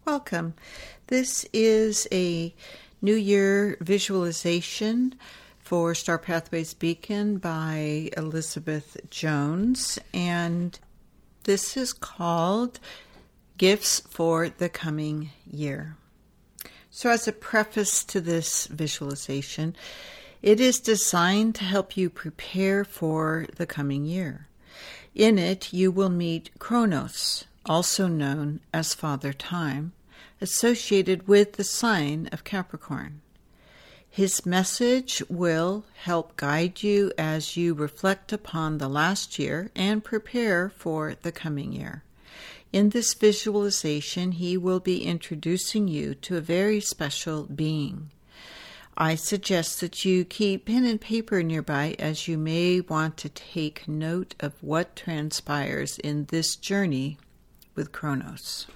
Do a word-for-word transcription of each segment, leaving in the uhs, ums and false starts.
Welcome. This is a New Year visualization for Star Pathways Beacon by Elizabeth Jones, and this is called Gifts for the Coming Year. So as a preface to this visualization, it is designed to help you prepare for the coming year. In it, you will meet Kronos, also known as Father Time, associated with the sign of Capricorn. His message will help guide you as you reflect upon the last year and prepare for the coming year. In this visualization, he will be introducing you to a very special being. I suggest that you keep pen and paper nearby, as you may want to take note of what transpires in this journey with Kronos.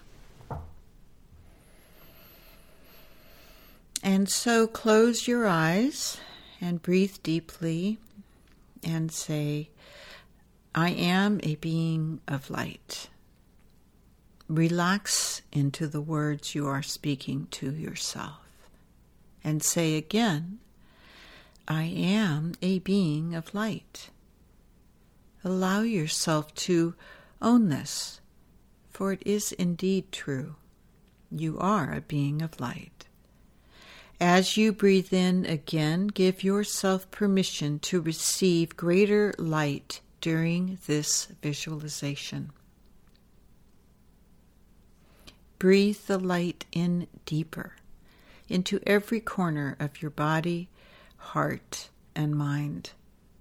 And so close your eyes and breathe deeply and say, I am a being of light. Relax into the words you are speaking to yourself. And say again, I am a being of light. Allow yourself to own this, for it is indeed true. You are a being of light. As you breathe in again, give yourself permission to receive greater light during this visualization. Breathe the light in deeper, into every corner of your body, heart, and mind.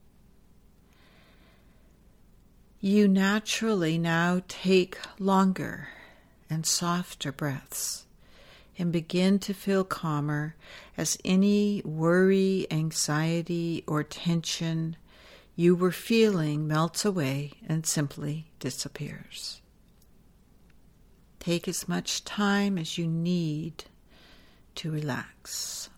You naturally now take longer and softer breaths and begin to feel calmer as any worry, anxiety, or tension you were feeling melts away and simply disappears. Take as much time as you need to relax.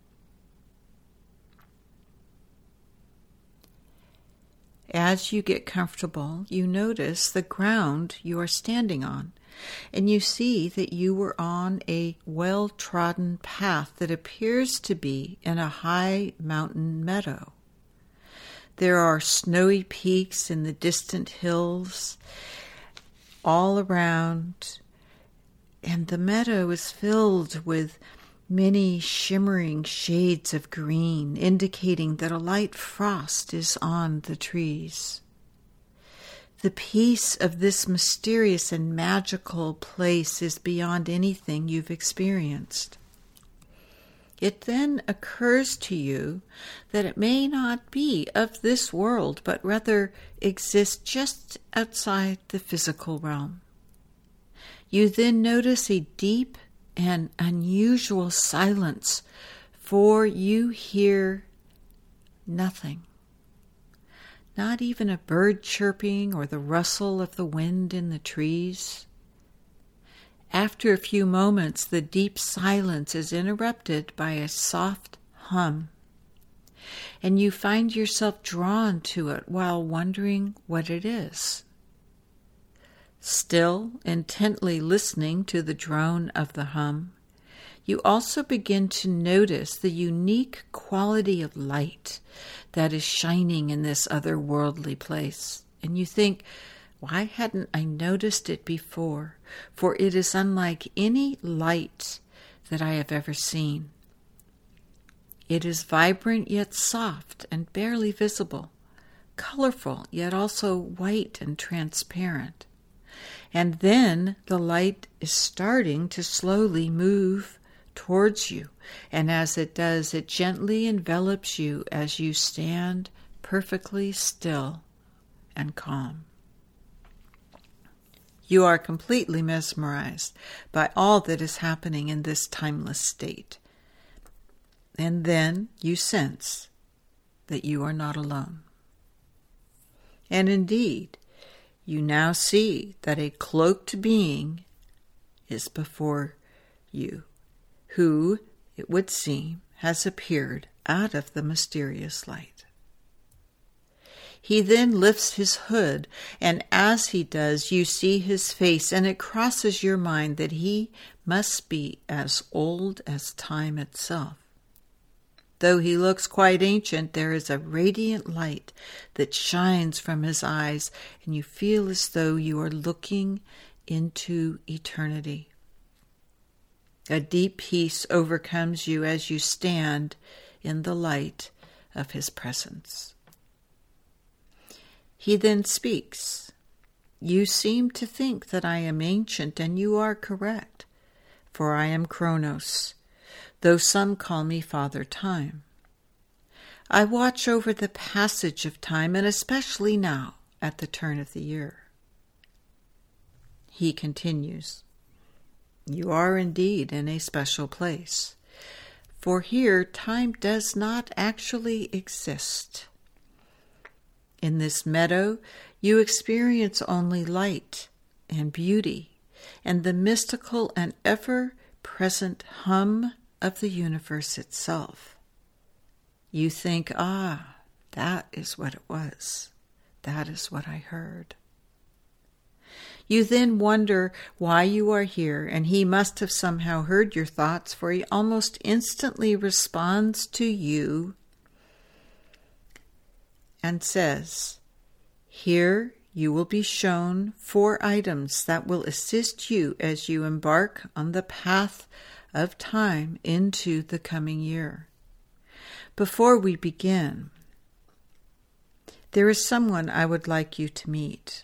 As you get comfortable, you notice the ground you are standing on, and you see that you were on a well-trodden path that appears to be in a high mountain meadow. There are snowy peaks in the distant hills all around, and the meadow is filled with many shimmering shades of green, indicating that a light frost is on the trees. The peace of this mysterious and magical place is beyond anything you've experienced. It then occurs to you that it may not be of this world, but rather exist just outside the physical realm. You then notice a deep and unusual silence, for you hear nothing. Not even a bird chirping or the rustle of the wind in the trees. After a few moments, the deep silence is interrupted by a soft hum, and you find yourself drawn to it while wondering what it is. Still intently listening to the drone of the hum, you also begin to notice the unique quality of light that is shining in this otherworldly place. And you think, why hadn't I noticed it before? For it is unlike any light that I have ever seen. It is vibrant yet soft and barely visible, colorful yet also white and transparent. And then the light is starting to slowly move towards you, and as it does, it gently envelops you as you stand perfectly still and calm. You are completely mesmerized by all that is happening in this timeless state. And then you sense that you are not alone. And indeed, you now see that a cloaked being is before you, who, it would seem, has appeared out of the mysterious light. He then lifts his hood, and as he does, you see his face, and it crosses your mind that he must be as old as time itself. Though he looks quite ancient, there is a radiant light that shines from his eyes, and you feel as though you are looking into eternity. A deep peace overcomes you as you stand in the light of his presence. He then speaks. You seem to think that I am ancient, and you are correct, for I am Kronos, though some call me Father Time. I watch over the passage of time, and especially now, at the turn of the year. He continues, you are indeed in a special place, for here time does not actually exist. In this meadow, you experience only light and beauty, and the mystical and ever-present hum of the universe itself. You think, ah, that is what it was. That is what I heard. You then wonder why you are here, and he must have somehow heard your thoughts, for he almost instantly responds to you and says, here you will be shown four items that will assist you as you embark on the path of time into the coming year. Before we begin, there is someone I would like you to meet.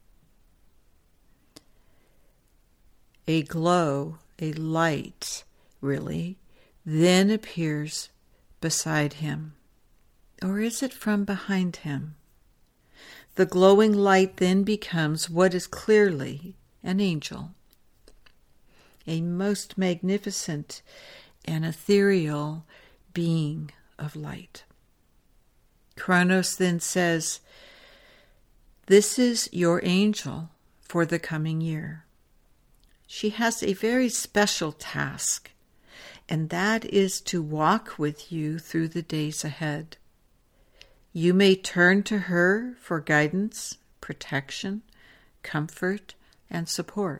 A glow, a light, really, then appears beside him. Or is it from behind him? The glowing light then becomes what is clearly an angel, a most magnificent and ethereal being of light. Kronos then says, this is your angel for the coming year. She has a very special task, and that is to walk with you through the days ahead. You may turn to her for guidance, protection, comfort, and support.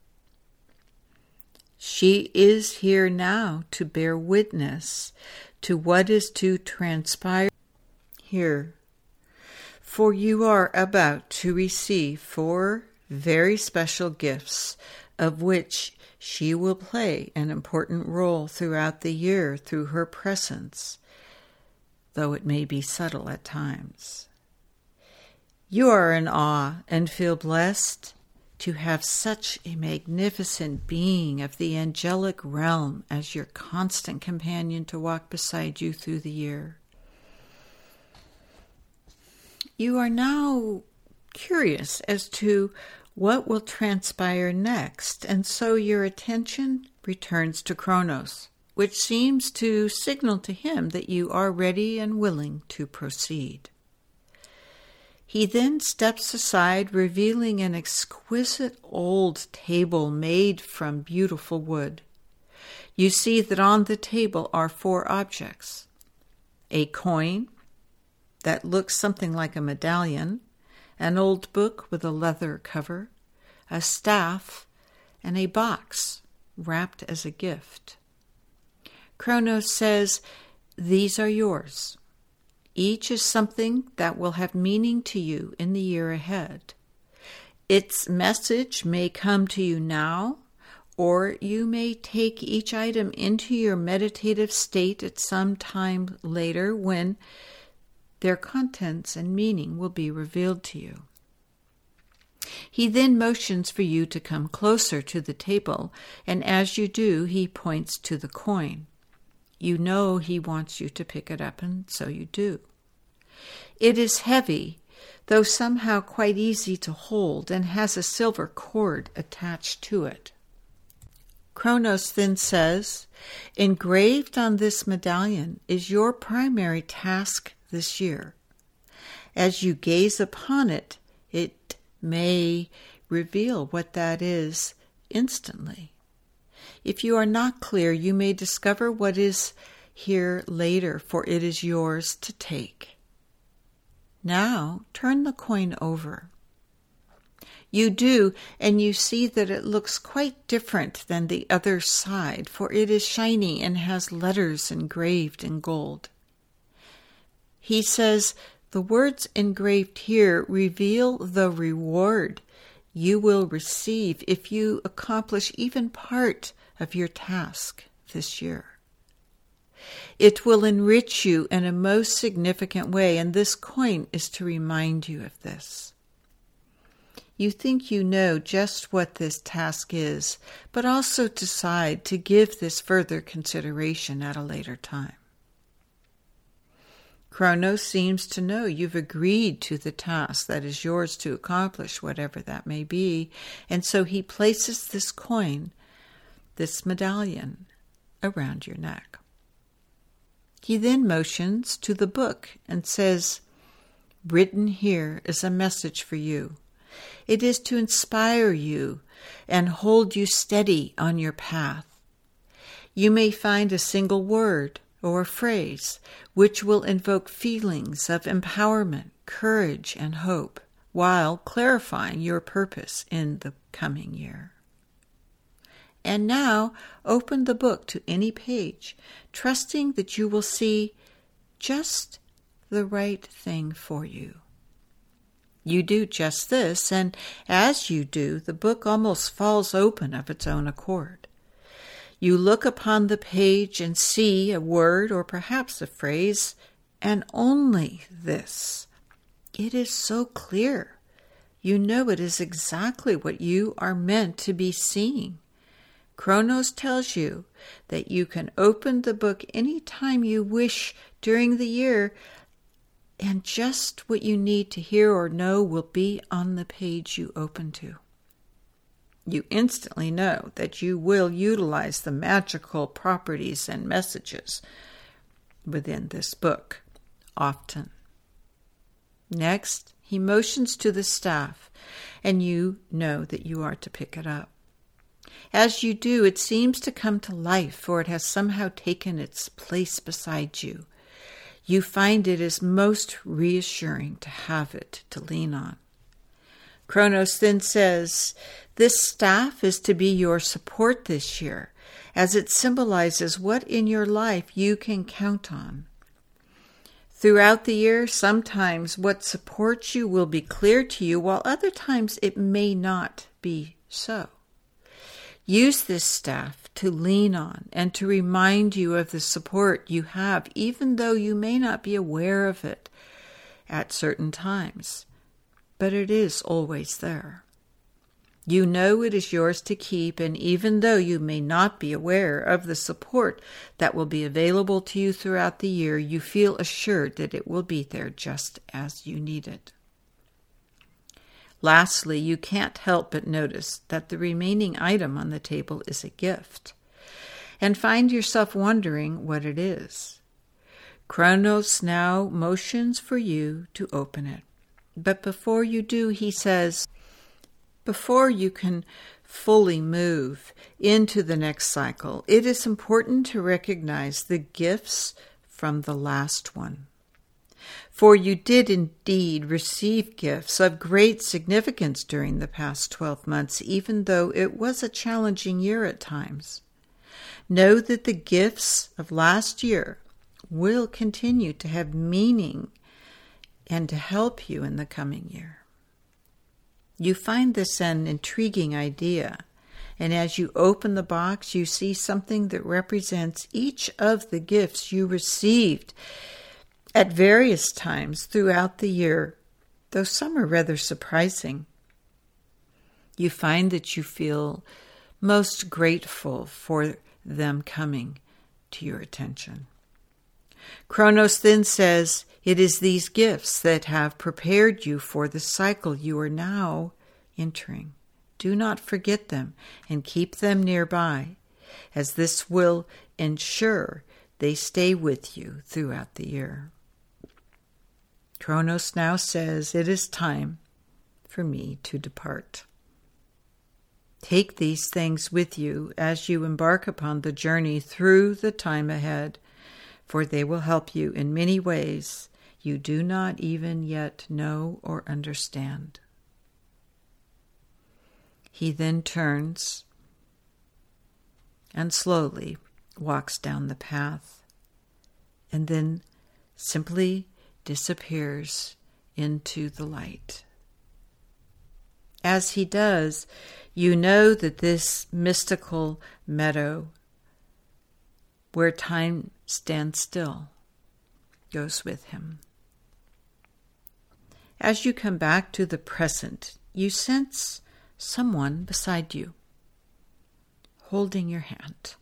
She is here now to bear witness to what is to transpire here. For you are about to receive four very special gifts, of which she will play an important role throughout the year through her presence, though it may be subtle at times. You are in awe and feel blessed to have such a magnificent being of the angelic realm as your constant companion to walk beside you through the year. You are now curious as to what will transpire next, and so your attention returns to Kronos, which seems to signal to him that you are ready and willing to proceed. He then steps aside, revealing an exquisite old table made from beautiful wood. You see that on the table are four objects: a coin that looks something like a medallion, an old book with a leather cover, a staff, and a box wrapped as a gift. Kronos says, these are yours. Each is something that will have meaning to you in the year ahead. Its message may come to you now, or you may take each item into your meditative state at some time later when their contents and meaning will be revealed to you. He then motions for you to come closer to the table, and as you do, he points to the coin. You know he wants you to pick it up, and so you do. It is heavy, though somehow quite easy to hold, and has a silver cord attached to it. Kronos then says, engraved on this medallion is your primary task this year. As you gaze upon it, it may reveal what that is instantly. If you are not clear, you may discover what is here later, for it is yours to take. Now turn the coin over. You do, and you see that it looks quite different than the other side, for it is shiny and has letters engraved in gold. He says, the words engraved here reveal the reward you will receive if you accomplish even part of your task this year. It will enrich you in a most significant way, and this coin is to remind you of this. You think you know just what this task is, but also decide to give this further consideration at a later time. Kronos seems to know you've agreed to the task that is yours to accomplish, whatever that may be, and so he places this coin, this medallion, around your neck. He then motions to the book and says, "Written here is a message for you. It is to inspire you and hold you steady on your path. You may find a single word or a phrase which will invoke feelings of empowerment, courage, and hope, while clarifying your purpose in the coming year. And now open the book to any page, trusting that you will see just the right thing for you." You do just this, and as you do, the book almost falls open of its own accord. You look upon the page and see a word or perhaps a phrase, and only this. It is so clear. You know it is exactly what you are meant to be seeing. Kronos tells you that you can open the book any time you wish during the year, and just what you need to hear or know will be on the page you open to. You instantly know that you will utilize the magical properties and messages within this book often. Next, he motions to the staff, and you know that you are to pick it up. As you do, it seems to come to life, for it has somehow taken its place beside you. You find it is most reassuring to have it to lean on. Kronos then says, this staff is to be your support this year, as it symbolizes what in your life you can count on. Throughout the year, sometimes what supports you will be clear to you, while other times it may not be so. Use this staff to lean on and to remind you of the support you have, even though you may not be aware of it at certain times. But it is always there. You know it is yours to keep, and even though you may not be aware of the support that will be available to you throughout the year, you feel assured that it will be there just as you need it. Lastly, you can't help but notice that the remaining item on the table is a gift, and find yourself wondering what it is. Kronos now motions for you to open it. But before you do, he says, before you can fully move into the next cycle, it is important to recognize the gifts from the last one. For you did indeed receive gifts of great significance during the past twelve months, even though it was a challenging year at times. Know that the gifts of last year will continue to have meaning and to help you in the coming year. You find this an intriguing idea, and as you open the box, you see something that represents each of the gifts you received at various times throughout the year, though some are rather surprising. You find that you feel most grateful for them coming to your attention. Kronos then says, it is these gifts that have prepared you for the cycle you are now entering. Do not forget them and keep them nearby, as this will ensure they stay with you throughout the year. Kronos now says, it is time for me to depart. Take these things with you as you embark upon the journey through the time ahead, for they will help you in many ways you do not even yet know or understand. He then turns and slowly walks down the path and then simply disappears into the light. As he does, you know that this mystical meadow where time stands still goes with him. As you come back to the present, you sense someone beside you, holding your hand.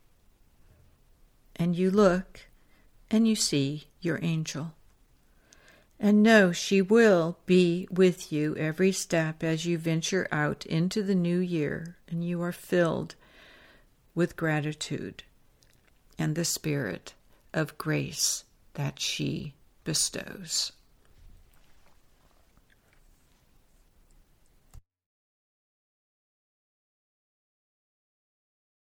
And you look and you see your angel. And know she will be with you every step as you venture out into the new year, and you are filled with gratitude and the spirit of grace that she bestows.